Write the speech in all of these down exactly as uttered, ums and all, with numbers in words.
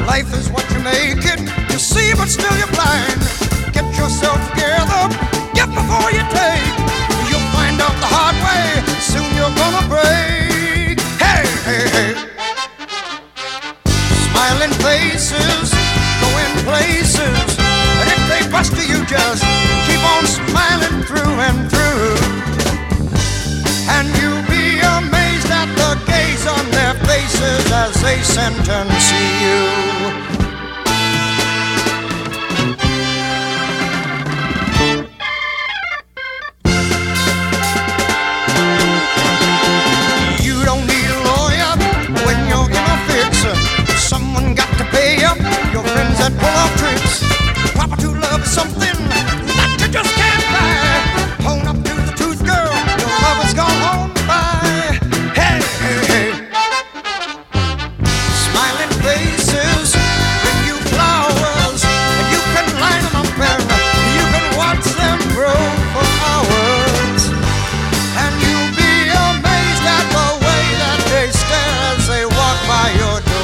Life is what you make it. You see, but still you're blind. Get yourself together. Get before you take. You'll find out the hard way. Soon you're gonna break. Hey, hey, hey. Smiling faces, going places. And if they bust you, just keep on smiling through and through. And you'll be amazed at the gaze on their faces as they sentence you. You don't need a lawyer when you're in a fix. Someone got to pay up your friends that pull off tricks. Proper true love is something that you just can't buy. Hone up to the truth, girl. Your love is gone home by. Hey, hey, hey. Smiling faces bring you flowers, and you can line them up and you can watch them grow for hours. And you'll be amazed at the way that they stare as they walk by your door.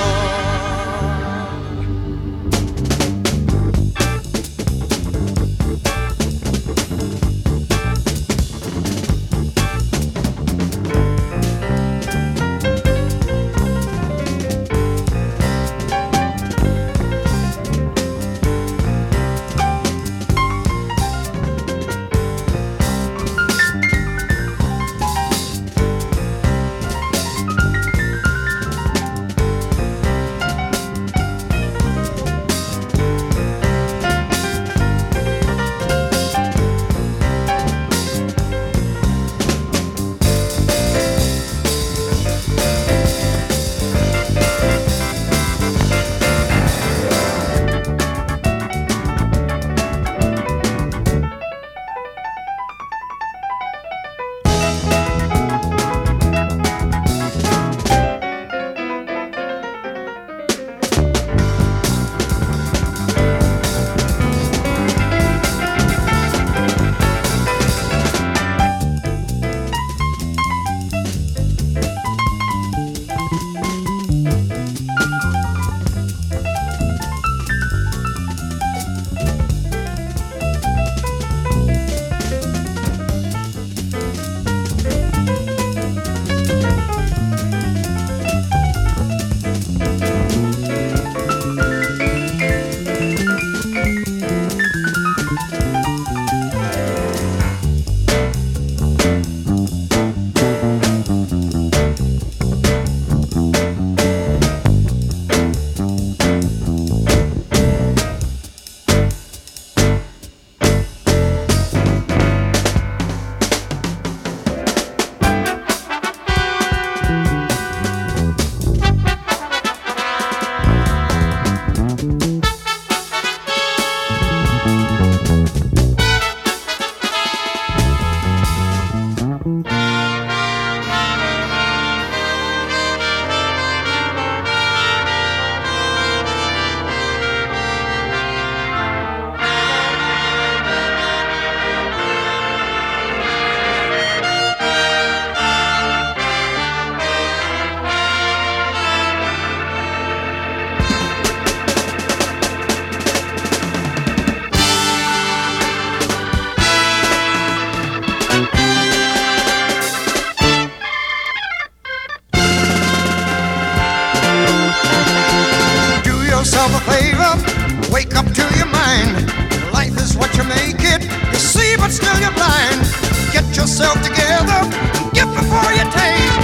Yourself a favor, wake up to your mind. Life is what you make it. You see, but still you're blind. Get yourself together, get before you take.